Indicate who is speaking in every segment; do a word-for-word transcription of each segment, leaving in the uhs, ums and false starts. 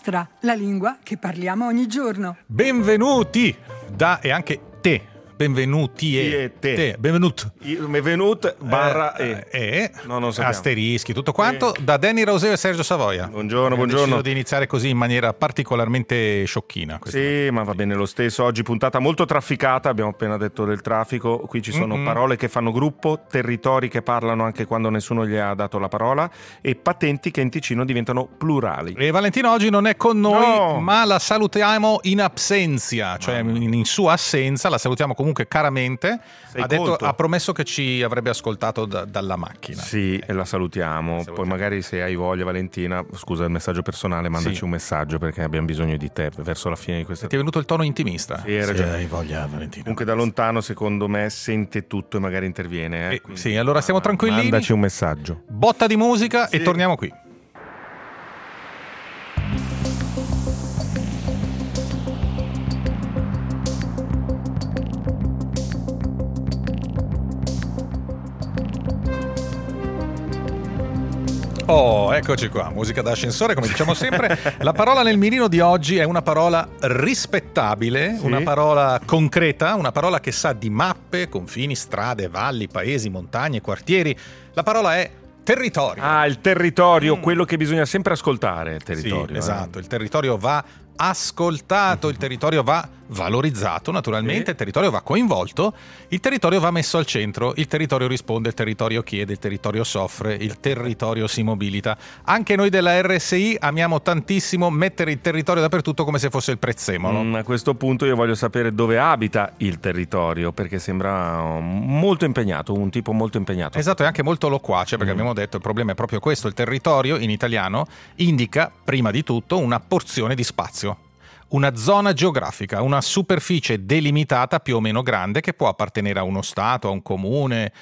Speaker 1: nostra, la lingua che parliamo ogni giorno.
Speaker 2: Benvenuti da e anche te. Benvenuti e
Speaker 3: te.
Speaker 2: te. Benvenuto.
Speaker 3: Benvenut barra
Speaker 2: eh,
Speaker 3: e.
Speaker 2: e
Speaker 3: No, non sappiamo.
Speaker 2: asterischi, tutto quanto,
Speaker 3: E.
Speaker 2: da Danny Roseo e Sergio Savoia.
Speaker 3: Buongiorno,
Speaker 2: Ho
Speaker 3: buongiorno.
Speaker 2: deciso di iniziare così in maniera particolarmente sciocchina. questa
Speaker 3: Sì, ma va bene lo stesso. Oggi puntata molto trafficata, abbiamo appena detto del traffico. Qui ci sono
Speaker 2: Mm-mm.
Speaker 3: parole che fanno gruppo, territori che parlano anche quando nessuno gli ha dato la parola e patenti che in Ticino diventano plurali.
Speaker 2: E Valentina oggi non è con noi,
Speaker 3: No.
Speaker 2: ma la salutiamo in absenza, cioè in, in sua assenza, la salutiamo comunque caramente.
Speaker 3: Sei
Speaker 2: Ha, detto,
Speaker 3: colto.
Speaker 2: ha promesso che ci avrebbe ascoltato da- dalla macchina.
Speaker 3: Sì, e la salutiamo.
Speaker 2: salutiamo.
Speaker 3: Poi magari se hai voglia, Valentina, scusa il messaggio personale, mandaci
Speaker 2: Sì.
Speaker 3: un messaggio perché abbiamo bisogno di te verso la fine di questa.
Speaker 2: Ti è venuto il tono intimista?
Speaker 3: Sì, hai ragione.
Speaker 2: hai voglia, Valentina.
Speaker 3: Comunque da lontano secondo me sente tutto e magari interviene. Eh?
Speaker 2: Eh,
Speaker 3: Quindi,
Speaker 2: sì, allora stiamo
Speaker 3: ma-
Speaker 2: tranquillini.
Speaker 3: Mandaci un messaggio.
Speaker 2: Botta di musica
Speaker 3: Sì.
Speaker 2: e torniamo qui. Oh, eccoci qua, musica da ascensore, come diciamo sempre. La parola nel mirino di oggi è una parola rispettabile,
Speaker 3: Sì.
Speaker 2: una parola concreta, una parola che sa di mappe, confini, strade, valli, paesi, montagne, quartieri. La parola è territorio.
Speaker 3: Ah, il territorio,
Speaker 2: Mm.
Speaker 3: quello che bisogna sempre ascoltare, il territorio.
Speaker 2: Sì,
Speaker 3: eh.
Speaker 2: esatto, il territorio va ascoltato, il territorio va valorizzato, naturalmente,
Speaker 3: Sì.
Speaker 2: il territorio va coinvolto, il territorio va messo al centro, il territorio risponde, il territorio chiede, il territorio soffre, il territorio si mobilita. Anche noi della R S I amiamo tantissimo mettere il territorio dappertutto come se fosse il prezzemolo.
Speaker 3: Mm, a questo punto io voglio sapere dove abita il territorio, perché sembra um, molto impegnato, un tipo molto impegnato.
Speaker 2: Esatto, è anche molto loquace perché
Speaker 3: Mm.
Speaker 2: abbiamo detto il problema è proprio questo, il territorio in italiano indica prima di tutto una porzione di spazio, una zona geografica, una superficie delimitata più o meno grande che può appartenere a uno stato, a un comune,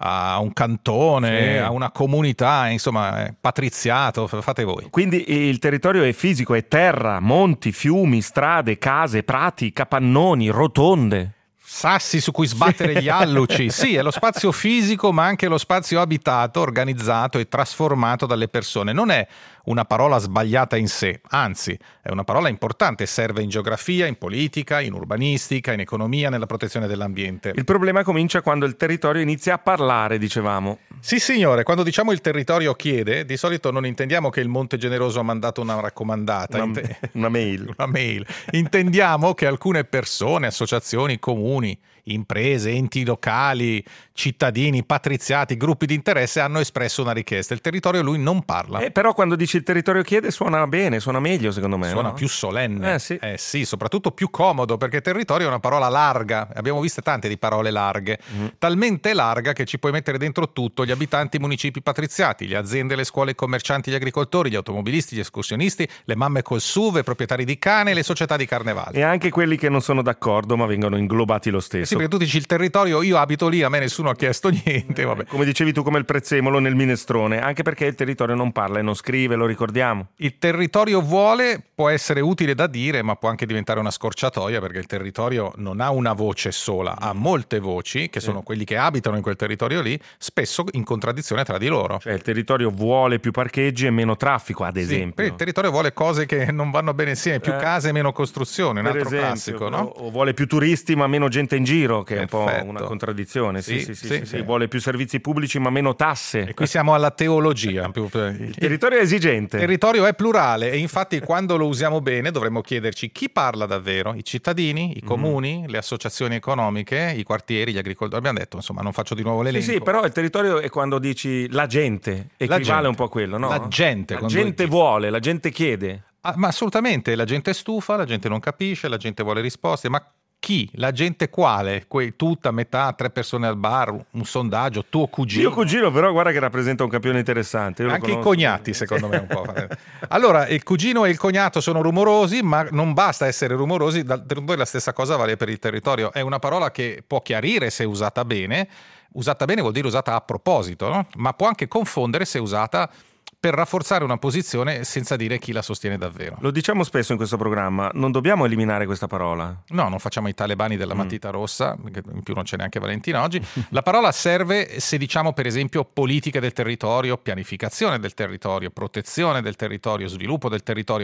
Speaker 2: a un cantone,
Speaker 3: Sì.
Speaker 2: a una comunità, insomma, eh, patriziato, f- fate voi.
Speaker 3: Quindi il territorio è fisico, è terra, monti, fiumi, strade, case, prati, capannoni, rotonde.
Speaker 2: Sassi su cui sbattere gli alluci. Sì, è lo spazio fisico, ma anche lo spazio abitato, organizzato e trasformato dalle persone. Non è una parola sbagliata in sé, anzi, è una parola importante, serve in geografia, in politica, in urbanistica, in economia, nella protezione dell'ambiente.
Speaker 3: Il problema comincia quando il territorio inizia a parlare, dicevamo.
Speaker 2: Sì, signore, quando diciamo il territorio chiede, di solito non intendiamo che il Monte Generoso ha mandato una raccomandata,
Speaker 3: Una,
Speaker 2: inte-
Speaker 3: una mail.
Speaker 2: una mail. Intendiamo che alcune persone, associazioni, comuni, imprese, enti locali, cittadini, patriziati, gruppi di interesse hanno espresso una richiesta. Il territorio lui non parla.
Speaker 3: Eh, però quando dici il territorio chiede suona bene, suona meglio secondo me.
Speaker 2: Suona
Speaker 3: no?
Speaker 2: più solenne,
Speaker 3: Eh, sì.
Speaker 2: eh sì, soprattutto più comodo, perché territorio è una parola larga, abbiamo viste tante di parole larghe,
Speaker 3: Mm.
Speaker 2: talmente larga che ci puoi mettere dentro tutto: gli abitanti, i municipi patriziati, le aziende, le scuole, i commercianti, gli agricoltori, gli automobilisti, gli escursionisti, le mamme col S U V, i proprietari di cane e le società di carnevale.
Speaker 3: E anche quelli che non sono d'accordo ma vengono inglobati lo stesso.
Speaker 2: Sì, perché tu dici il territorio, io abito lì, a me nessuno ha chiesto niente, vabbè.
Speaker 3: Come dicevi tu, come il prezzemolo nel minestrone, anche perché il territorio non parla e non scrive, lo ricordiamo.
Speaker 2: Il territorio vuole, può essere utile da dire, ma può anche diventare una scorciatoia, perché il territorio non ha una voce sola, ha molte voci, che sono quelli che abitano in quel territorio lì, spesso in contraddizione tra di loro.
Speaker 3: Cioè il territorio vuole più parcheggi e meno traffico, ad
Speaker 2: Sì,
Speaker 3: esempio.
Speaker 2: il territorio vuole cose che non vanno bene insieme, più
Speaker 3: Eh,
Speaker 2: case e meno costruzione, un
Speaker 3: Per
Speaker 2: altro
Speaker 3: esempio,
Speaker 2: classico, no?
Speaker 3: o, o vuole più turisti ma meno gente in giro, che è un po'
Speaker 2: Perfetto.
Speaker 3: una contraddizione. Sì,
Speaker 2: Sì,
Speaker 3: sì, sì,
Speaker 2: sì,
Speaker 3: sì,
Speaker 2: sì.
Speaker 3: sì. Vuole più servizi pubblici ma meno tasse.
Speaker 2: E qui siamo alla teologia. Più-
Speaker 3: Il territorio è esigente.
Speaker 2: Il territorio è plurale e infatti quando lo usiamo bene dovremmo chiederci chi parla davvero, i cittadini, i comuni, le associazioni economiche, i quartieri, gli agricoltori. Abbiamo detto, insomma, non faccio di nuovo
Speaker 3: Sì,
Speaker 2: l'elenco.
Speaker 3: sì, però il territorio è quando dici la gente, equivale
Speaker 2: gente.
Speaker 3: un po' a quello, no?
Speaker 2: La gente,
Speaker 3: La
Speaker 2: con
Speaker 3: gente
Speaker 2: due T.
Speaker 3: vuole, la gente chiede.
Speaker 2: Ah, ma assolutamente, la gente è stufa, la gente non capisce, la gente vuole risposte, ma chi? La gente quale? Que- tutta, metà, tre persone al bar, un sondaggio, tuo cugino.
Speaker 3: Mio cugino però guarda che rappresenta un campione interessante. Io lo
Speaker 2: Anche i
Speaker 3: conosco.
Speaker 2: cognati, secondo me, un po'. Allora, il cugino e il cognato sono rumorosi, ma non basta essere rumorosi. D'altronde la stessa cosa vale per il territorio. È una parola che può chiarire se usata bene. Usata bene vuol dire usata a proposito, no? Ma può anche confondere se usata per rafforzare una posizione senza dire chi la sostiene davvero.
Speaker 3: Lo diciamo spesso in questo programma, non dobbiamo eliminare questa parola.
Speaker 2: No, non facciamo i talebani della matita rossa, perché in più non c'è neanche Valentina oggi. La parola serve se diciamo per esempio politica del territorio, pianificazione del territorio, protezione del territorio, sviluppo del territorio.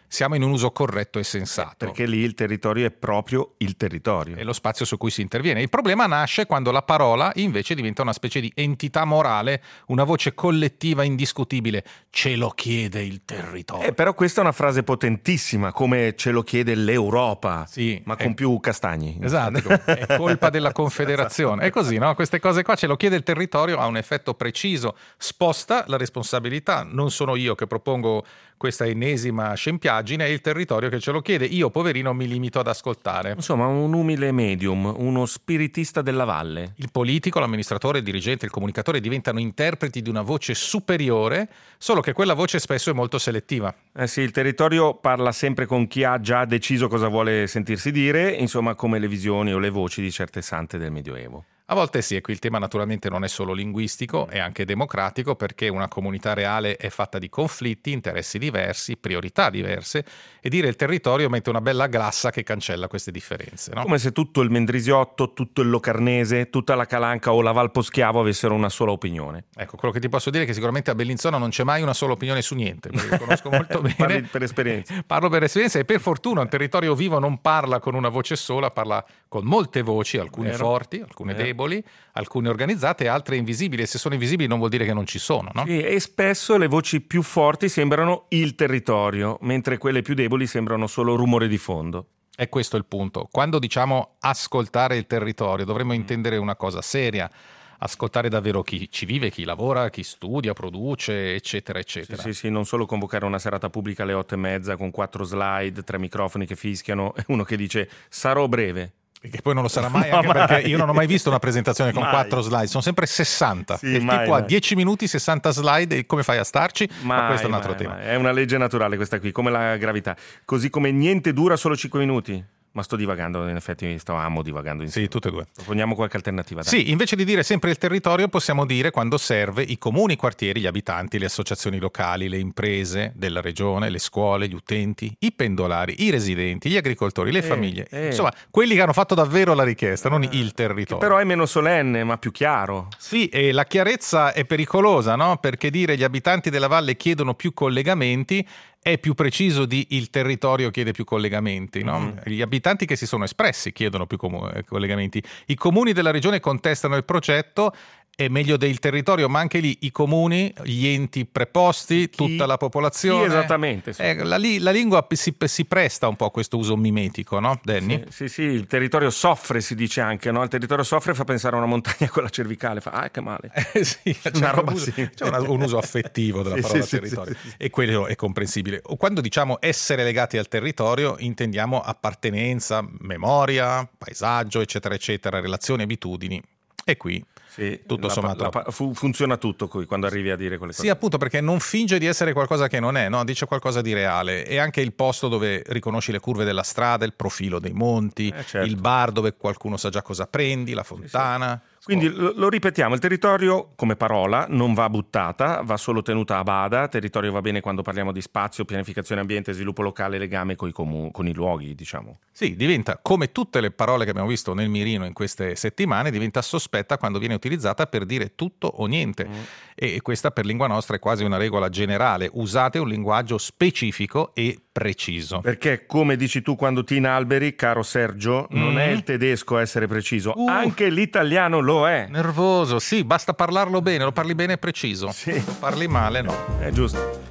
Speaker 2: siamo in un uso corretto e sensato.
Speaker 3: Perché lì il territorio è proprio il territorio.
Speaker 2: È lo spazio su cui si interviene. Il problema nasce quando la parola invece diventa una specie di entità morale, una voce collettiva indiscutibile. Ce lo chiede il territorio.
Speaker 3: Eh, però questa è una frase potentissima, come ce lo chiede l'Europa,
Speaker 2: sì,
Speaker 3: ma
Speaker 2: è...
Speaker 3: con più castagni.
Speaker 2: Esatto, è colpa della Confederazione. È così, no? Queste cose qua, ce lo chiede il territorio, ha un effetto preciso, sposta la responsabilità. Non sono io che propongo questa ennesima scempiaggine, è il territorio che ce lo chiede. Io, poverino, mi limito ad ascoltare.
Speaker 3: Insomma, un umile medium, uno spiritista della valle.
Speaker 2: Il politico, l'amministratore, il dirigente, il comunicatore diventano interpreti di una voce superiore, solo che quella voce spesso è molto selettiva.
Speaker 3: Eh sì, il territorio parla sempre con chi ha già deciso cosa vuole sentirsi dire, insomma come le visioni o le voci di certe sante del Medioevo.
Speaker 2: A volte sì, e qui il tema naturalmente non è solo linguistico, è anche democratico, perché una comunità reale è fatta di conflitti, interessi diversi, priorità diverse, e dire il territorio mette una bella glassa che cancella queste differenze, no?
Speaker 3: Come se tutto il Mendrisiotto, tutto il Locarnese, tutta la Calanca o la Val Poschiavo avessero una sola opinione.
Speaker 2: Ecco, quello che ti posso dire è che sicuramente a Bellinzona non c'è mai una sola opinione su niente, perché lo conosco molto bene.
Speaker 3: Parli per esperienza.
Speaker 2: Parlo per esperienza, e per fortuna un territorio vivo non parla con una voce sola, parla con molte voci, alcune
Speaker 3: Vero.
Speaker 2: forti, alcune
Speaker 3: Vero.
Speaker 2: deboli, alcune organizzate e altre invisibili. E se sono invisibili non vuol dire che non ci sono, no?
Speaker 3: Sì, e spesso le voci più forti sembrano il territorio, mentre quelle più deboli sembrano solo rumore di fondo.
Speaker 2: È questo il punto. Quando diciamo ascoltare il territorio, dovremmo intendere una cosa seria. Ascoltare davvero chi ci vive, chi lavora, chi studia, produce, eccetera, eccetera.
Speaker 3: Sì, sì, sì, non solo convocare una serata pubblica alle otto e mezza con quattro slide, tre microfoni che fischiano e uno che dice sarò breve.
Speaker 2: E che poi non lo sarà mai,
Speaker 3: No,
Speaker 2: anche
Speaker 3: mai.
Speaker 2: perché io non ho mai visto una presentazione con
Speaker 3: Mai.
Speaker 2: quattro slide, sono sempre sessanta.
Speaker 3: Sì,
Speaker 2: il
Speaker 3: mai,
Speaker 2: tipo ha
Speaker 3: mai.
Speaker 2: dieci minuti, sessanta slide, e come fai a starci?
Speaker 3: Mai,
Speaker 2: Ma questo è un altro
Speaker 3: mai,
Speaker 2: tema.
Speaker 3: mai. È una legge naturale questa qui, come la gravità. Così come niente dura solo cinque minuti. Ma sto divagando, in effetti stavamo divagando insieme.
Speaker 2: Sì, tutte e due.
Speaker 3: Proponiamo qualche alternativa. Dai.
Speaker 2: Sì, invece di dire sempre il territorio, possiamo dire, quando serve, i comuni, i quartieri, gli abitanti, le associazioni locali, le imprese della regione, le scuole, gli utenti, i pendolari, i residenti, gli agricoltori, le
Speaker 3: Eh,
Speaker 2: famiglie.
Speaker 3: eh.
Speaker 2: Insomma, quelli che hanno fatto davvero la richiesta, non il
Speaker 3: Che
Speaker 2: territorio.
Speaker 3: però è meno solenne, ma più chiaro.
Speaker 2: Sì, e la chiarezza è pericolosa, no? Perché dire gli abitanti della valle chiedono più collegamenti è più preciso di il territorio chiede più collegamenti, no?
Speaker 3: Mm-hmm.
Speaker 2: Gli abitanti che si sono espressi chiedono più comu- collegamenti. I comuni della regione contestano il progetto, è meglio del territorio, ma anche lì i comuni, gli enti preposti,
Speaker 3: Chi-
Speaker 2: tutta la popolazione.
Speaker 3: Sì, esattamente. Sì.
Speaker 2: Eh, la, li- la lingua si, si presta un po' a questo uso mimetico, no, Danny?
Speaker 3: Sì, sì, sì, il territorio soffre, si dice anche, no? Il territorio soffre, fa pensare a una montagna con la cervicale, fa ah che male.
Speaker 2: Eh, sì, c'è
Speaker 3: Una
Speaker 2: un
Speaker 3: roba
Speaker 2: uso,
Speaker 3: sì.
Speaker 2: c'è una- un uso affettivo della
Speaker 3: Sì,
Speaker 2: parola
Speaker 3: sì, sì,
Speaker 2: territorio,
Speaker 3: sì, sì, sì.
Speaker 2: e quello è comprensibile. O quando diciamo essere legati al territorio intendiamo appartenenza, memoria, paesaggio, eccetera, eccetera, relazioni, abitudini. E qui
Speaker 3: Sì,
Speaker 2: tutto
Speaker 3: la-
Speaker 2: sommato
Speaker 3: la- fu- funziona tutto qui quando arrivi a dire quelle cose.
Speaker 2: sì, appunto, perché non finge di essere qualcosa che non è, no? Dice qualcosa di reale. È anche il posto dove riconosci le curve della strada, il profilo dei monti,
Speaker 3: Eh, certo.
Speaker 2: il bar dove qualcuno sa già cosa prendi, la fontana.
Speaker 3: Quindi lo, lo ripetiamo, il territorio come parola non va buttata, va solo tenuta a bada. Territorio va bene quando parliamo di spazio, pianificazione ambiente, sviluppo locale, legame coi comu- con i luoghi, diciamo.
Speaker 2: Sì, diventa, come tutte le parole che abbiamo visto nel mirino in queste settimane, diventa sospetta quando viene utilizzata per dire tutto o niente.
Speaker 3: Mm.
Speaker 2: E questa per Lingua Nostra è quasi una regola generale. Usate un linguaggio specifico e preciso.
Speaker 3: Perché, come dici tu quando ti inalberi, caro Sergio, non
Speaker 2: Mm.
Speaker 3: è il tedesco a essere preciso,
Speaker 2: Uh.
Speaker 3: anche l'italiano lo è.
Speaker 2: Nervoso, sì, basta parlarlo bene, lo parli bene e preciso.
Speaker 3: Sì.
Speaker 2: Lo parli male, no.
Speaker 3: È giusto.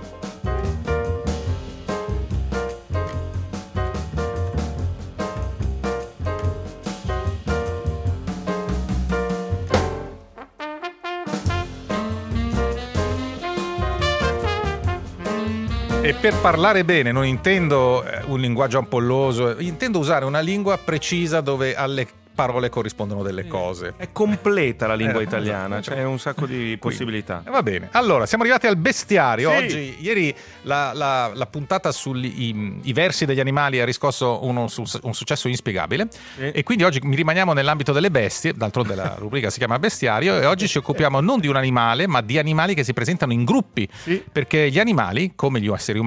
Speaker 2: E per parlare bene non intendo eh, un linguaggio ampolloso, intendo usare una lingua precisa dove alle parole corrispondono delle cose.
Speaker 3: È completa la lingua
Speaker 2: Eh,
Speaker 3: italiana,
Speaker 2: esatto.
Speaker 3: c'è un sacco di possibilità.
Speaker 2: Eh, va bene, allora siamo arrivati al bestiario.
Speaker 3: Sì.
Speaker 2: Oggi, ieri la, la- la puntata sugli i, i versi degli animali ha riscosso uno su- un successo inspiegabile,
Speaker 3: Sì.
Speaker 2: e quindi oggi mi rimaniamo nell'ambito delle bestie. D'altronde la rubrica si chiama bestiario, e oggi ci occupiamo non di un animale ma di animali che si presentano in gruppi,
Speaker 3: Sì.
Speaker 2: perché gli animali, come gli esseri umani,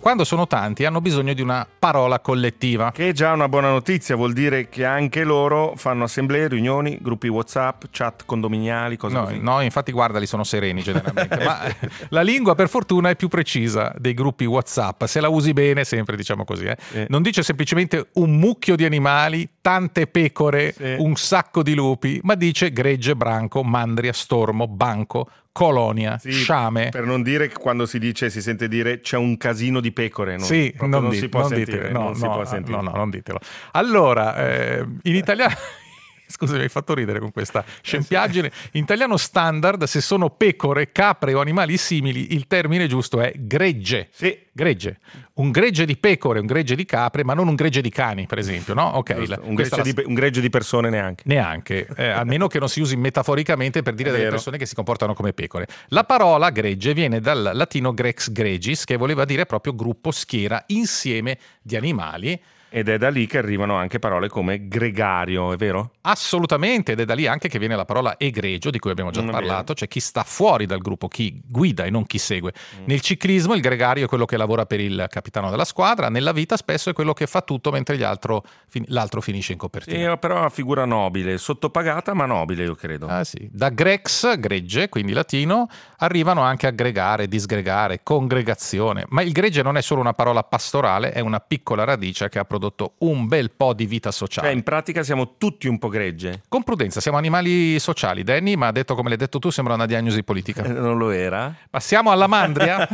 Speaker 2: quando sono tanti hanno bisogno di una parola collettiva.
Speaker 3: Che è già una buona notizia, vuol dire che anche loro fanno assemblee, riunioni, gruppi WhatsApp, chat condominiali, cose
Speaker 2: No,
Speaker 3: così.
Speaker 2: no, infatti guardali, sono sereni generalmente, ma la lingua per fortuna è più precisa dei gruppi WhatsApp, se la usi bene sempre, diciamo così. Eh.
Speaker 3: Sì.
Speaker 2: Non dice semplicemente un mucchio di animali, tante pecore,
Speaker 3: Sì.
Speaker 2: un sacco di lupi, ma dice gregge, branco, mandria, stormo, banco, colonia,
Speaker 3: Sì,
Speaker 2: sciame.
Speaker 3: per non dire che quando si dice, si sente dire c'è un casino di pecore. Non,
Speaker 2: Sì,
Speaker 3: proprio
Speaker 2: non,
Speaker 3: non
Speaker 2: di-
Speaker 3: si può
Speaker 2: non
Speaker 3: sentire.
Speaker 2: ditelo, no,
Speaker 3: non si
Speaker 2: no,
Speaker 3: può sentire.
Speaker 2: no, no, non ditelo. Allora, eh, in italiano... Scusa, mi hai fatto ridere con questa scempiaggine. In italiano standard, se sono pecore, capre o animali simili, il termine giusto è gregge.
Speaker 3: Sì.
Speaker 2: Gregge. Un gregge di pecore, un gregge di capre, ma non un gregge di cani, per esempio, no? Ok.
Speaker 3: Giusto,
Speaker 2: la-
Speaker 3: un,
Speaker 2: questa
Speaker 3: gregge
Speaker 2: la-
Speaker 3: di, un gregge di persone neanche.
Speaker 2: Neanche, eh, almeno che non si usi metaforicamente per dire
Speaker 3: È
Speaker 2: delle
Speaker 3: vero.
Speaker 2: persone che si comportano come pecore. La parola gregge viene dal latino grex gregis, che voleva dire proprio gruppo, schiera, insieme di animali.
Speaker 3: Ed è da lì che arrivano anche parole come gregario, è vero?
Speaker 2: Assolutamente, ed è da lì anche che viene la parola egregio, di cui abbiamo già
Speaker 3: Non è
Speaker 2: parlato,
Speaker 3: vero.
Speaker 2: cioè chi sta fuori dal gruppo, chi guida e non chi segue.
Speaker 3: Mm.
Speaker 2: Nel ciclismo il gregario è quello che lavora per il capitano della squadra, nella vita spesso è quello che fa tutto mentre gli altro, fin- l'altro finisce in copertina.
Speaker 3: Sì, però è una figura nobile, sottopagata ma nobile, io credo.
Speaker 2: Ah, sì. Da grex, gregge, quindi latino, arrivano anche aggregare, disgregare, congregazione. Ma il gregge non è solo una parola pastorale, è una piccola radice che ha prodotto un bel po' di vita sociale.
Speaker 3: Cioè, in pratica siamo tutti un po' gregge.
Speaker 2: Con prudenza, siamo animali sociali. Danny, ma detto come l'hai detto tu, sembra una diagnosi politica.
Speaker 3: Eh, Non lo era?
Speaker 2: Passiamo alla mandria.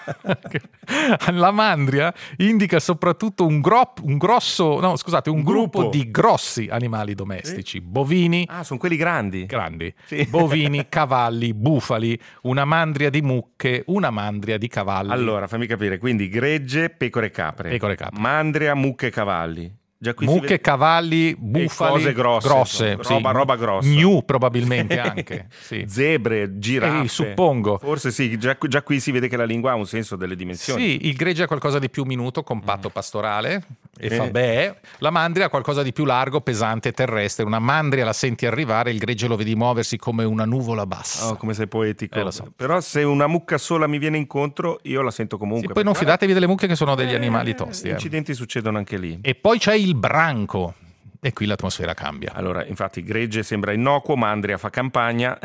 Speaker 2: La mandria indica soprattutto un, gro- un grosso, no scusate, un,
Speaker 3: Un
Speaker 2: gruppo.
Speaker 3: gruppo.
Speaker 2: di grossi animali domestici, bovini,
Speaker 3: Ah, sono quelli grandi.
Speaker 2: grandi,
Speaker 3: Sì.
Speaker 2: bovini, cavalli, bufali, una mandria di mucche, una mandria di cavalli.
Speaker 3: Allora, fammi capire, quindi gregge, pecore e capre.
Speaker 2: Pecore e capre.
Speaker 3: Mandria, mucche e cavalli. Già qui si
Speaker 2: Mucche,
Speaker 3: vede-
Speaker 2: cavalli, bufali,
Speaker 3: cose grosse,
Speaker 2: grosse
Speaker 3: insomma,
Speaker 2: sì.
Speaker 3: roba- roba grossa.
Speaker 2: Gnu probabilmente anche. Sì.
Speaker 3: Zebre, giraffe.
Speaker 2: Eh, suppongo.
Speaker 3: Forse sì, già, già qui si vede che la lingua ha un senso delle dimensioni.
Speaker 2: Sì, il gregge è qualcosa di più minuto, compatto, pastorale e
Speaker 3: Eh.
Speaker 2: fa beh. La mandria è qualcosa di più largo, pesante, terrestre. Una mandria la senti arrivare, il gregge lo vedi muoversi come una nuvola bassa.
Speaker 3: Oh, come sei poetico.
Speaker 2: Eh, lo so.
Speaker 3: Però se una mucca sola mi viene incontro, io la sento comunque.
Speaker 2: Sì, poi non
Speaker 3: perché,
Speaker 2: fidatevi delle mucche che sono
Speaker 3: guarda,
Speaker 2: degli
Speaker 3: eh,
Speaker 2: animali tosti.
Speaker 3: Gli
Speaker 2: eh.
Speaker 3: incidenti succedono anche lì.
Speaker 2: E poi c'è il branco. E qui l'atmosfera cambia.
Speaker 3: Allora, infatti, gregge sembra innocuo, mandria fa campagna,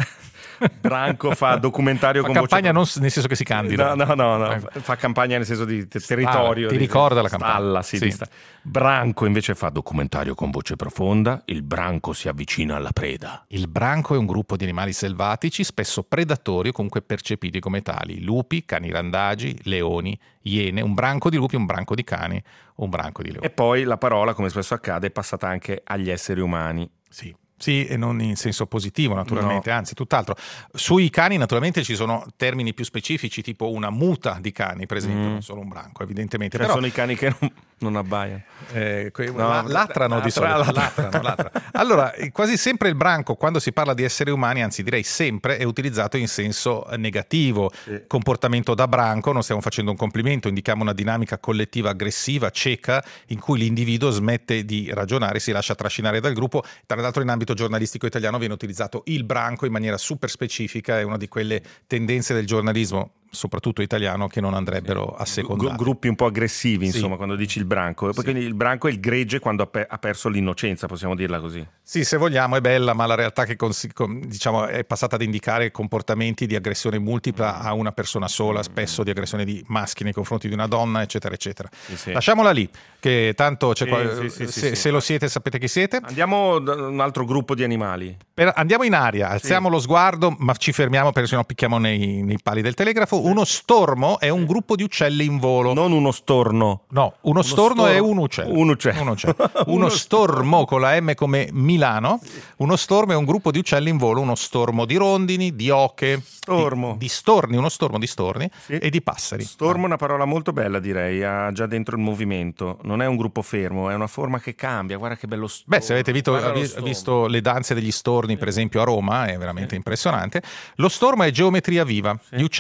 Speaker 3: branco fa documentario
Speaker 2: Fa
Speaker 3: con
Speaker 2: campagna
Speaker 3: voce...
Speaker 2: non nel senso che si candida.
Speaker 3: No, no, no, no.
Speaker 2: Eh.
Speaker 3: fa campagna nel senso di te- territorio.
Speaker 2: ti
Speaker 3: di-
Speaker 2: ricorda la campagna.
Speaker 3: Stalla, sì,
Speaker 2: Sì.
Speaker 3: di sta- Branco invece fa documentario con voce profonda, il branco si avvicina alla preda.
Speaker 2: Il branco è un gruppo di animali selvatici, spesso predatori o comunque percepiti come tali. Lupi, cani randagi, leoni, iene, un branco di lupi, un branco di cani, un branco di leoni.
Speaker 3: E poi la parola, come spesso accade, è passata anche agli esseri umani.
Speaker 2: Sì. Sì, e non in senso positivo naturalmente,
Speaker 3: No.
Speaker 2: anzi tutt'altro. Sui cani naturalmente ci sono termini più specifici, tipo una muta di cani, per esempio,
Speaker 3: Mm.
Speaker 2: non solo un branco, evidentemente.
Speaker 3: Cioè,
Speaker 2: Però
Speaker 3: sono i cani che non, non abbaiano.
Speaker 2: eh, que-
Speaker 3: No,
Speaker 2: la- latrano di
Speaker 3: latra-
Speaker 2: solito.
Speaker 3: latra.
Speaker 2: Latrano, latrano. Allora, eh, quasi sempre il branco, quando si parla di esseri umani, anzi direi sempre, è utilizzato in senso eh, negativo.
Speaker 3: Sì.
Speaker 2: Comportamento da branco, non stiamo facendo un complimento, indichiamo una dinamica collettiva aggressiva, cieca, in cui l'individuo smette di ragionare, si lascia trascinare dal gruppo. Tra l'altro in ambito giornalistico italiano viene utilizzato il branco in maniera super specifica, è una di quelle tendenze del giornalismo, soprattutto italiano, che non andrebbero a secondare.
Speaker 3: Gru- gruppi un po' aggressivi,
Speaker 2: Sì.
Speaker 3: insomma, quando dici il branco. E poi
Speaker 2: Sì.
Speaker 3: quindi il branco è il gregge quando ha, pe- ha perso l'innocenza, possiamo dirla così.
Speaker 2: Sì, se vogliamo è bella, ma la realtà che consi- com- diciamo, è passata ad indicare comportamenti di aggressione multipla a una persona sola, spesso di aggressione di maschi nei confronti di una donna, eccetera, eccetera.
Speaker 3: Sì, sì.
Speaker 2: Lasciamola lì, che tanto c'è
Speaker 3: Sì,
Speaker 2: qua-
Speaker 3: sì, sì, sì,
Speaker 2: se,
Speaker 3: sì.
Speaker 2: se lo siete sapete chi siete.
Speaker 3: Andiamo da un altro gruppo di animali.
Speaker 2: Per- andiamo in aria, alziamo
Speaker 3: Sì.
Speaker 2: lo sguardo, ma ci fermiamo perché sennò picchiamo nei, nei pali del telegrafo. Uno stormo è un gruppo di uccelli in volo.
Speaker 3: Non uno storno.
Speaker 2: No, uno, storno
Speaker 3: stor-
Speaker 2: è un uccello.
Speaker 3: un uccello.
Speaker 2: Un uccello. Uno,
Speaker 3: Uno
Speaker 2: stormo con la M come Milano. Uno stormo è un gruppo di uccelli in volo, uno stormo di rondini, di oche,
Speaker 3: Stormo.
Speaker 2: di, di storni, uno stormo di storni
Speaker 3: Sì.
Speaker 2: e di passeri.
Speaker 3: Stormo è una parola molto bella, direi, ha già dentro il movimento. Non è un gruppo fermo, è una forma che cambia. Guarda che bello stormo.
Speaker 2: Beh, se avete visto,
Speaker 3: Guarda lo
Speaker 2: vi-
Speaker 3: stormo.
Speaker 2: visto le danze degli storni, per esempio a Roma, è veramente impressionante. Lo stormo è geometria viva. Gli uccelli si muovono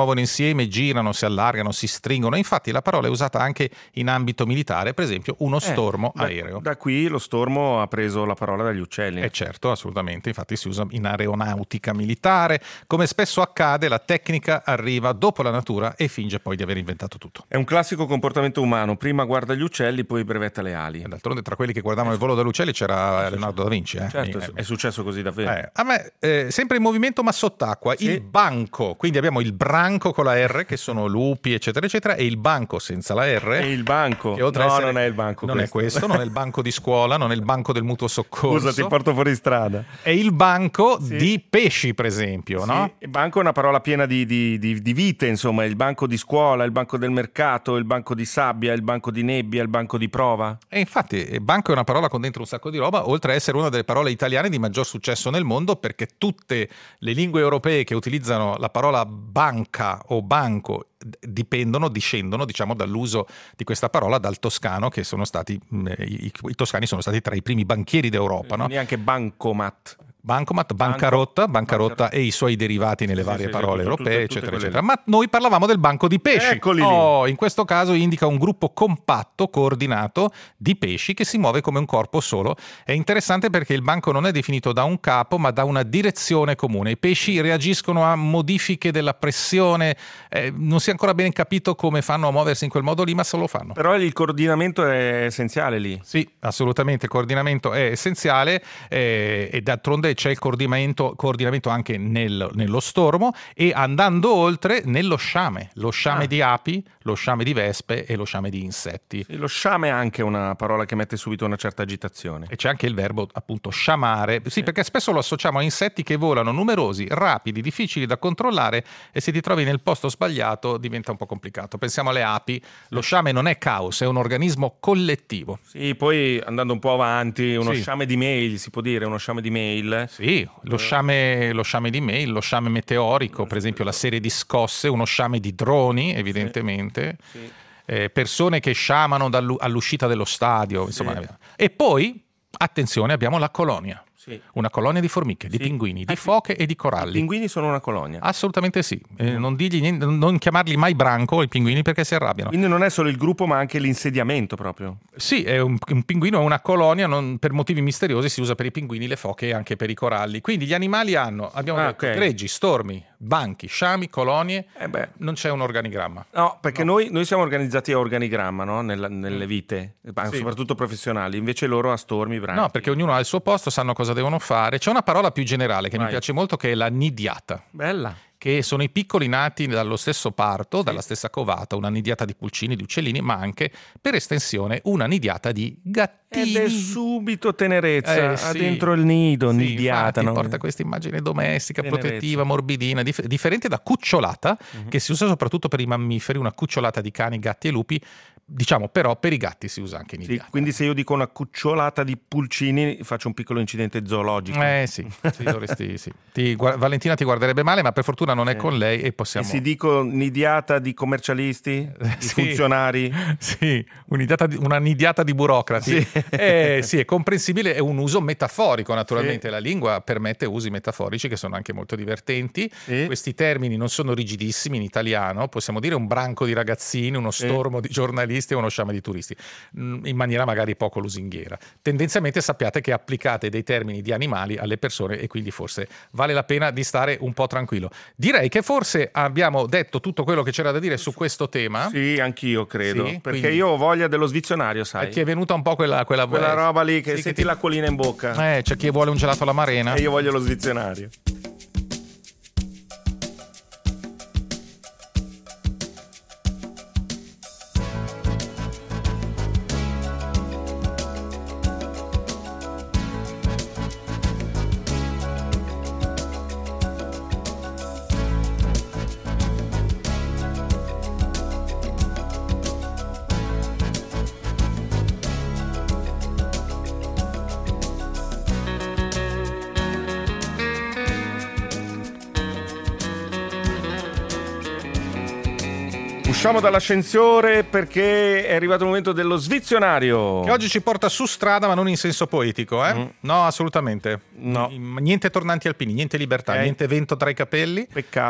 Speaker 2: muovono insieme, girano, si allargano, si stringono. Infatti la parola è usata anche in ambito militare, per esempio uno stormo
Speaker 3: eh, da,
Speaker 2: aereo.
Speaker 3: Da qui lo stormo ha preso la parola dagli uccelli.
Speaker 2: Eh certo, assolutamente, infatti si usa in aeronautica militare. Come spesso accade, la tecnica arriva dopo la natura e finge poi di aver inventato tutto.
Speaker 3: È un classico comportamento umano, prima guarda gli uccelli, poi brevetta le ali.
Speaker 2: E d'altronde tra quelli che guardavano il volo dall'uccelli c'era Leonardo da Vinci. Eh?
Speaker 3: Certo,
Speaker 2: eh,
Speaker 3: è successo così davvero.
Speaker 2: Eh, a me, eh, sempre in movimento ma sott'acqua, sì. Il banco, quindi abbiamo il branco con la R, che sono lupi, eccetera, eccetera, e il banco senza la R.
Speaker 3: E il banco.
Speaker 2: Che oltre
Speaker 3: no,
Speaker 2: essere,
Speaker 3: non è il banco.
Speaker 2: Non
Speaker 3: questo.
Speaker 2: è questo, non è il banco di scuola, non è il banco del mutuo soccorso.
Speaker 3: Scusa, ti porto fuori strada.
Speaker 2: È il banco
Speaker 3: sì.
Speaker 2: di pesci, per esempio,
Speaker 3: sì.
Speaker 2: no?
Speaker 3: Il banco è una parola piena di, di, di, di vite, insomma, il banco di scuola, il banco del mercato, il banco di sabbia, il banco di nebbia, il banco di prova.
Speaker 2: E infatti, banco è una parola con dentro un sacco di roba, oltre a essere una delle parole italiane di maggior successo nel mondo, perché tutte le lingue europee che utilizzano la parola banca o banco dipendono, discendono, diciamo, dall'uso di questa parola dal toscano, che sono stati i, i toscani sono stati tra i primi banchieri d'Europa, no?
Speaker 3: Neanche bancomat.
Speaker 2: Bancomat, bancarotta, bancarotta e i suoi derivati nelle
Speaker 3: sì,
Speaker 2: varie
Speaker 3: sì,
Speaker 2: parole
Speaker 3: sì,
Speaker 2: europee,
Speaker 3: tutte,
Speaker 2: eccetera,
Speaker 3: tutte
Speaker 2: eccetera. Ma noi parlavamo del banco di pesci.
Speaker 3: Eccoli
Speaker 2: oh, in questo caso indica un gruppo compatto, coordinato di pesci che si muove come un corpo solo. È interessante perché il banco non è definito da un capo, ma da una direzione comune. I pesci reagiscono a modifiche della pressione, eh, non si è ancora ben capito come fanno a muoversi in quel modo lì, ma se lo fanno.
Speaker 3: Però il coordinamento è essenziale lì.
Speaker 2: Sì, assolutamente, il coordinamento è essenziale eh, e d'altronde c'è il coordinamento, coordinamento anche nel, nello stormo e andando oltre nello sciame, lo sciame ah. di api, lo sciame di vespe e lo sciame di insetti.
Speaker 3: Sì, lo sciame è anche una parola che mette subito una certa agitazione.
Speaker 2: E c'è anche il verbo appunto sciamare, sì, sì, perché spesso lo associamo a insetti che volano numerosi, rapidi, difficili da controllare e se ti trovi nel posto sbagliato diventa un po' complicato. Pensiamo alle api, lo sciame non è caos, è un organismo collettivo.
Speaker 3: Sì, poi andando un po' avanti, uno
Speaker 2: sì.
Speaker 3: sciame di mail, si può dire, uno sciame di mail.
Speaker 2: Sì, lo sciame, lo sciame di mail, lo sciame meteorico, per esempio la serie di scosse, uno sciame di droni, evidentemente, sì. Sì. Eh, persone che sciamano all'uscita dello stadio, insomma. Sì. E poi, attenzione, abbiamo la colonia. Sì. Una colonia di formiche, di sì. pinguini, di foche e di coralli.
Speaker 3: I pinguini sono una colonia?
Speaker 2: Assolutamente sì. Eh, non, digli niente, non chiamarli mai branco i pinguini perché si arrabbiano.
Speaker 3: Quindi non è solo il gruppo ma anche l'insediamento proprio?
Speaker 2: Sì, è un, un pinguino è una colonia, non, per motivi misteriosi si usa per i pinguini, le foche e anche per i coralli. Quindi gli animali hanno, abbiamo
Speaker 3: ah,
Speaker 2: detto,
Speaker 3: okay.
Speaker 2: greggi, stormi, banchi, sciami, colonie,
Speaker 3: eh beh.
Speaker 2: non c'è un organigramma.
Speaker 3: No, perché no. Noi, noi siamo organizzati a organigramma, no? Nella, nelle vite, sì. soprattutto professionali, invece loro a stormi, branchi.
Speaker 2: No, perché ognuno ha il suo posto, sanno cosa devono fare. C'è una parola più generale che Vai. mi piace molto che è la nidiata.
Speaker 3: Bella.
Speaker 2: Che sono i piccoli nati dallo stesso parto, sì. dalla stessa covata, una nidiata di pulcini, di uccellini, ma anche, per estensione, una nidiata di gattini.
Speaker 3: Ed è subito tenerezza,
Speaker 2: eh, sì.
Speaker 3: ha dentro il nido,
Speaker 2: sì,
Speaker 3: nidiata. No?
Speaker 2: Porta questa immagine domestica,
Speaker 3: tenerezza.
Speaker 2: protettiva, morbidina, dif- differente da cucciolata, uh-huh. che si usa soprattutto per i mammiferi, una cucciolata di cani, gatti e lupi. Diciamo, però per i gatti si usa anche nidiata.
Speaker 3: Sì, quindi se io dico una cucciolata di pulcini faccio un piccolo incidente zoologico.
Speaker 2: Eh sì, sì, dovresti, sì. Ti, gu- Valentina ti guarderebbe male, ma per fortuna non è eh. con lei e possiamo...
Speaker 3: E se dico nidiata di commercialisti, di sì. funzionari?
Speaker 2: Sì, un'idiata di, una nidiata di burocrati. Sì. Eh, sì, è comprensibile, è un uso metaforico naturalmente, sì. la lingua permette usi metaforici che sono anche molto divertenti. Sì. Questi termini non sono rigidissimi in italiano, possiamo dire un branco di ragazzini, uno stormo sì. di giornalisti e uno sciame di turisti, in maniera magari poco lusinghiera. Tendenzialmente sappiate che applicate dei termini di animali alle persone e quindi forse vale la pena di stare un po' tranquillo. Direi che forse abbiamo detto tutto quello che c'era da dire su questo tema.
Speaker 3: Sì, anch'io credo, sì, perché
Speaker 2: quindi...
Speaker 3: io ho voglia dello svizionario, sai.
Speaker 2: Ti è venuta un po' quella quella,
Speaker 3: quella roba lì che
Speaker 2: sì,
Speaker 3: senti
Speaker 2: che ti...
Speaker 3: l'acquolina in bocca.
Speaker 2: Eh, c'è chi vuole un gelato alla Marena.
Speaker 3: E io voglio lo svizionario. Usciamo dall'ascensore perché è arrivato il momento dello svizionario.
Speaker 2: Che oggi ci porta su strada, ma non in senso poetico, eh? Mm. No, assolutamente.
Speaker 3: No.
Speaker 2: Niente tornanti alpini, niente libertà, eh. niente vento tra i capelli.
Speaker 3: Peccato.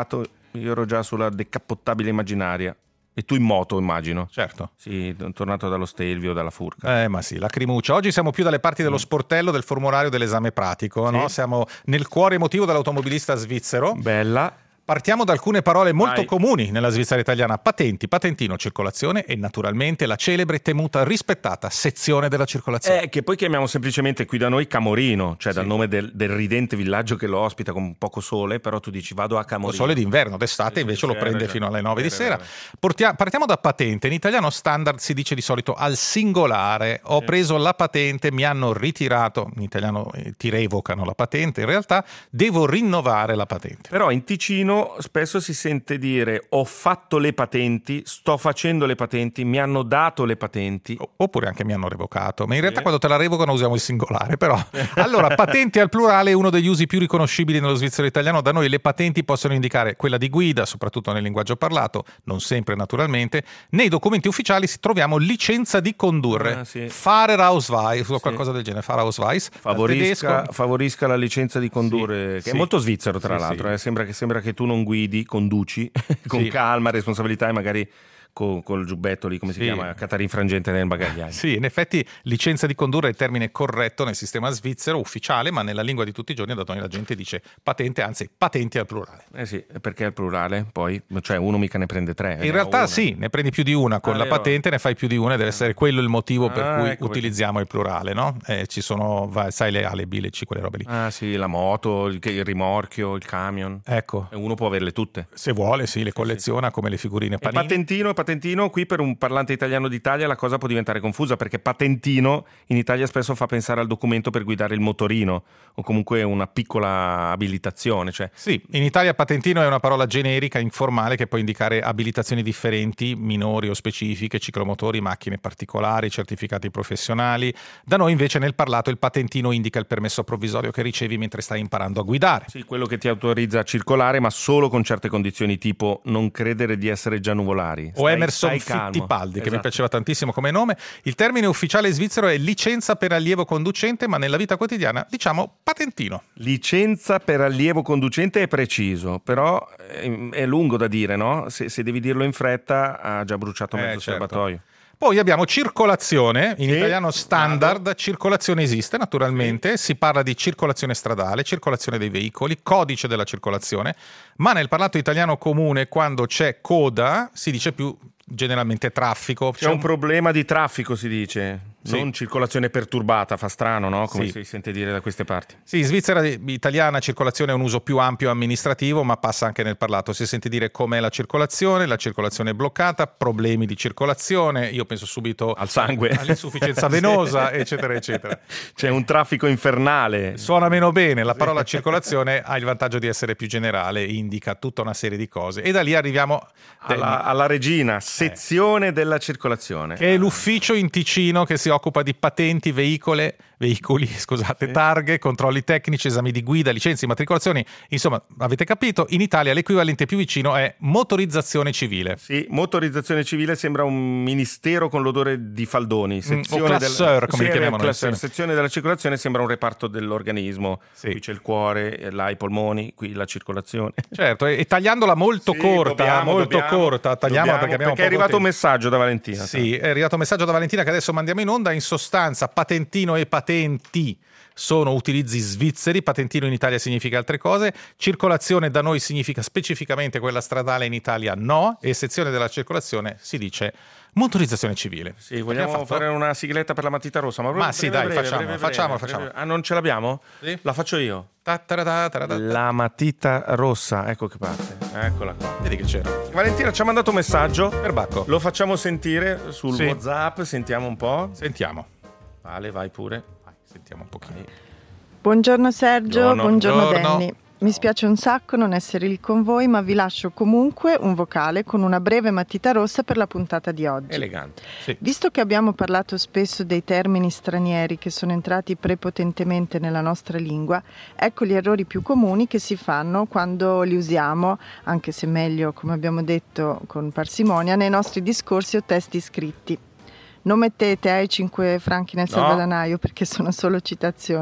Speaker 3: io ero già sulla decappottabile immaginaria. E tu in moto, immagino.
Speaker 2: Certo.
Speaker 3: Sì, tornato dallo Stelvio, dalla Furca.
Speaker 2: Eh, ma sì, lacrimuccia. Oggi siamo più dalle parti dello sportello del formulario dell'esame pratico,
Speaker 3: Sì.
Speaker 2: no? Siamo nel cuore emotivo dell'automobilista svizzero.
Speaker 3: Bella.
Speaker 2: Partiamo da alcune parole molto
Speaker 3: Vai.
Speaker 2: comuni nella Svizzera italiana: patenti, patentino, circolazione e naturalmente la celebre e temuta rispettata sezione della circolazione.
Speaker 3: Eh, che poi chiamiamo semplicemente qui da noi Camorino, cioè
Speaker 2: Sì.
Speaker 3: dal nome del, del ridente villaggio che lo ospita con poco sole, però tu dici vado a
Speaker 2: Lo
Speaker 3: Camorino.
Speaker 2: sole d'inverno, d'estate invece lo
Speaker 3: Sì,
Speaker 2: prende
Speaker 3: ragione.
Speaker 2: fino alle nove di
Speaker 3: Vero,
Speaker 2: sera.
Speaker 3: vero, vero.
Speaker 2: Portia- partiamo da patente. In italiano standard si dice di solito al singolare. Ho
Speaker 3: Sì.
Speaker 2: preso la patente, mi hanno ritirato. In italiano eh, ti revocano la patente. In realtà devo rinnovare la patente.
Speaker 3: Però in Ticino spesso si sente dire ho fatto le patenti, sto facendo le patenti, mi hanno dato le patenti.
Speaker 2: Oppure anche mi hanno revocato, ma in realtà
Speaker 3: Sì.
Speaker 2: quando te la revocano usiamo il singolare. Però allora, patenti al plurale è uno degli usi più riconoscibili nello svizzero italiano. Da noi le patenti possono indicare quella di guida, soprattutto nel linguaggio parlato, non sempre naturalmente. Nei documenti ufficiali si troviamo licenza di condurre,
Speaker 3: Ah, sì.
Speaker 2: Fahrerausweis o
Speaker 3: Sì.
Speaker 2: qualcosa del genere, Fahrerausweis.
Speaker 3: Favorisca,
Speaker 2: tedesco.
Speaker 3: favorisca la licenza di condurre,
Speaker 2: Sì,
Speaker 3: che
Speaker 2: sì.
Speaker 3: è molto svizzero tra
Speaker 2: Sì,
Speaker 3: l'altro,
Speaker 2: sì.
Speaker 3: eh. Sembra, che, sembra che tu non guidi, conduci con
Speaker 2: Sì.
Speaker 3: calma, responsabilità e magari co- col giubbetto lì, come si
Speaker 2: Sì.
Speaker 3: chiama, catarinfrangente nel bagagliaio.
Speaker 2: Sì, in effetti licenza di condurre è il termine corretto nel sistema svizzero ufficiale, ma nella lingua di tutti i giorni da noi la gente dice patente, anzi patenti al plurale.
Speaker 3: Eh sì, perché è il plurale, poi, cioè uno mica ne prende tre. eh,
Speaker 2: In
Speaker 3: ne
Speaker 2: realtà
Speaker 3: ho una.
Speaker 2: sì, ne prendi più di una, con
Speaker 3: Ah,
Speaker 2: la
Speaker 3: vero.
Speaker 2: patente ne fai più di una e deve essere quello il motivo per
Speaker 3: Ah,
Speaker 2: cui
Speaker 3: ecco
Speaker 2: utilizziamo il plurale, no? Eh, ci sono, va- sai, le A, le B, le C, quelle robe lì.
Speaker 3: Ah sì, la moto, il, il rimorchio, il camion.
Speaker 2: Ecco,
Speaker 3: E uno può averle tutte.
Speaker 2: se vuole, sì, le colleziona come le figurine
Speaker 3: E
Speaker 2: panini.
Speaker 3: patentino, patentino, qui per un parlante italiano d'Italia la cosa può diventare confusa, perché patentino in Italia spesso fa pensare al documento per guidare il motorino o comunque una piccola abilitazione, cioè
Speaker 2: Sì, in Italia patentino è una parola generica, informale, che può indicare abilitazioni differenti, minori o specifiche, ciclomotori, macchine particolari, certificati professionali. Da noi invece nel parlato il patentino indica il permesso provvisorio che ricevi mentre stai imparando a guidare.
Speaker 3: sì, quello che ti autorizza a circolare, ma solo con certe condizioni, tipo non credere di essere già nuvolari.
Speaker 2: O
Speaker 3: Stai-
Speaker 2: Emerson
Speaker 3: stai calmo.
Speaker 2: Fittipaldi, che mi
Speaker 3: Esatto.
Speaker 2: piaceva tantissimo come nome. Il termine ufficiale svizzero è licenza per allievo conducente, ma nella vita quotidiana diciamo patentino.
Speaker 3: Licenza per allievo conducente è preciso, però è, è lungo da dire, no? Se, se devi dirlo in fretta ha già bruciato
Speaker 2: Eh,
Speaker 3: mezzo
Speaker 2: certo.
Speaker 3: serbatoio.
Speaker 2: Poi abbiamo circolazione, in
Speaker 3: Sì,
Speaker 2: italiano standard,
Speaker 3: vado.
Speaker 2: circolazione esiste naturalmente, si parla di circolazione stradale, circolazione dei veicoli, codice della circolazione, ma nel parlato italiano comune quando c'è coda si dice più generalmente traffico.
Speaker 3: C'è un problema di traffico, si dice,
Speaker 2: Sì.
Speaker 3: non circolazione perturbata, fa strano, no? Come
Speaker 2: Sì.
Speaker 3: si sente dire da queste parti.
Speaker 2: Sì, in Svizzera italiana circolazione è un uso più ampio amministrativo, ma passa anche nel parlato. Si sente dire com'è la circolazione, la circolazione è bloccata, problemi di circolazione, io penso subito
Speaker 3: Al sangue.
Speaker 2: all'insufficienza venosa, eccetera, eccetera.
Speaker 3: C'è un traffico infernale.
Speaker 2: Suona meno bene, la parola circolazione ha il vantaggio di essere più generale, indica tutta una serie di cose. E da lì arriviamo
Speaker 3: Alla, alla regina, sezione della circolazione.
Speaker 2: che è l'ufficio in Ticino che si occupa di patenti, veicole, veicoli, scusate,
Speaker 3: Sì.
Speaker 2: targhe, controlli tecnici, esami di guida, licenze, immatricolazioni. Insomma, avete capito, in Italia l'equivalente più vicino è motorizzazione civile.
Speaker 3: Sì, motorizzazione civile sembra un ministero con l'odore di faldoni. Sezione
Speaker 2: o classeur, come li
Speaker 3: Sì,
Speaker 2: chiamavano,
Speaker 3: classeur.
Speaker 2: sì.
Speaker 3: Sezione della circolazione sembra un reparto dell'organismo.
Speaker 2: Sì.
Speaker 3: Qui c'è il cuore, là i polmoni, qui la circolazione.
Speaker 2: Certo, e, e tagliandola molto
Speaker 3: Sì,
Speaker 2: corta,
Speaker 3: dobbiamo,
Speaker 2: molto
Speaker 3: dobbiamo,
Speaker 2: corta, tagliamola
Speaker 3: dobbiamo,
Speaker 2: perché abbiamo
Speaker 3: perché è
Speaker 2: poco
Speaker 3: arrivato un
Speaker 2: tempo.
Speaker 3: messaggio da Valentina.
Speaker 2: Sì, è arrivato un messaggio da Valentina che adesso mandiamo in onda. In sostanza, patentino e patenti sono utilizzi svizzeri, patentino in Italia significa altre cose, circolazione da noi significa specificamente quella stradale, in Italia no, e sezione della circolazione si dice motorizzazione civile.
Speaker 3: Sì, vogliamo
Speaker 2: Abbiamo fatto?
Speaker 3: fare una sigletta per la matita rossa? Ma,
Speaker 2: Ma sì, dai, facciamola, facciamola, facciamola.
Speaker 3: Ah, non ce l'abbiamo?
Speaker 2: Sì.
Speaker 3: La faccio io.
Speaker 2: Ta ta ta ta ta ta.
Speaker 3: La matita rossa, ecco che parte. Eccola qua.
Speaker 2: Vedi che c'era.
Speaker 3: Valentina ci ha mandato un messaggio.
Speaker 2: Perbacco.
Speaker 3: Lo facciamo sentire sul
Speaker 2: Sì.
Speaker 3: WhatsApp, sentiamo un po'.
Speaker 2: Sentiamo.
Speaker 3: Vale, vai pure.
Speaker 2: Vai, sentiamo un pochino.
Speaker 4: Buongiorno Sergio,
Speaker 3: Buongiorno.
Speaker 4: buongiorno,
Speaker 2: Buongiorno.
Speaker 4: Danny. Mi spiace un sacco non essere lì con voi, ma vi lascio comunque un vocale con una breve matita rossa per la puntata di oggi.
Speaker 3: Elegante.
Speaker 2: Sì.
Speaker 4: Visto che abbiamo parlato spesso dei termini stranieri che sono entrati prepotentemente nella nostra lingua, ecco gli errori più comuni che si fanno quando li usiamo, anche se meglio, come abbiamo detto, con parsimonia, nei nostri discorsi o testi scritti. Non mettete ai cinque franchi nel
Speaker 3: No.
Speaker 4: salvadanaio perché sono solo citazioni.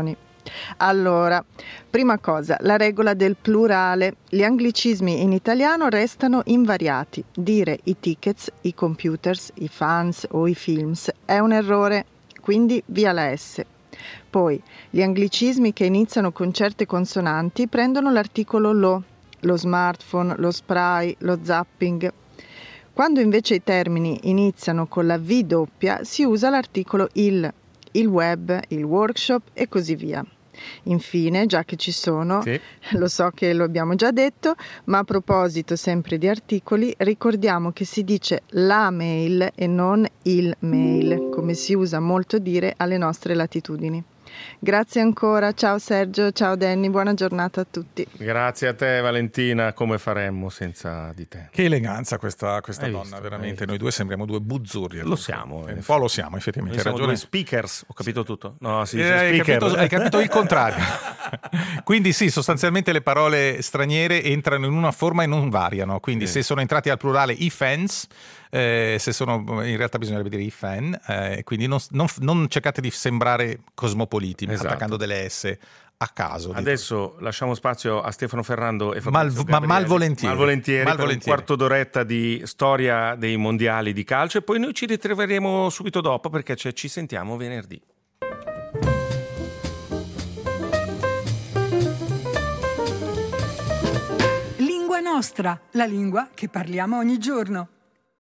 Speaker 4: Allora, prima cosa, la regola del plurale. Gli anglicismi in italiano restano invariati. Dire i tickets, i computers, i fans o i films è un errore, quindi via la S. Poi, gli anglicismi che iniziano con certe consonanti prendono l'articolo lo, lo smartphone, lo spray, lo zapping. Quando invece i termini iniziano con la V doppia si usa l'articolo il, il web, il workshop e così via. Infine, già che ci sono, sì. Lo so che lo abbiamo già detto, ma a proposito sempre di articoli, ricordiamo che si dice la mail e non il mail, come si usa molto dire alle nostre latitudini. Grazie ancora, ciao Sergio, ciao Danny, buona giornata a tutti.
Speaker 3: Grazie a te Valentina, come faremmo senza di te?
Speaker 2: Che eleganza questa, questa donna,
Speaker 3: visto,
Speaker 2: veramente, noi due sembriamo due buzzurri.
Speaker 3: Lo siamo.
Speaker 2: Un po' lo siamo, effettivamente,
Speaker 3: noi siamo
Speaker 2: ragione.
Speaker 3: Due speakers, ho capito tutto. No, sì,
Speaker 2: eh, hai,
Speaker 3: speaker.
Speaker 2: capito, hai capito il contrario. Quindi sì, sostanzialmente le parole straniere entrano in una forma e non variano, quindi sì. Se sono entrati al plurale i fans, Eh, se sono, in realtà bisognerebbe dire i fan, eh, quindi non, non, non cercate di sembrare cosmopoliti, esatto. Attaccando delle S a caso.
Speaker 3: Adesso dico. Lasciamo spazio a Stefano Ferrando e
Speaker 2: Mal,
Speaker 3: Fabrizio
Speaker 2: ma malvolentieri,
Speaker 3: malvolentieri,
Speaker 2: mal
Speaker 3: per un quarto d'oretta di storia dei mondiali di calcio e poi noi ci ritroveremo subito dopo perché cioè, ci sentiamo venerdì.
Speaker 1: Lingua nostra, la lingua che parliamo ogni giorno.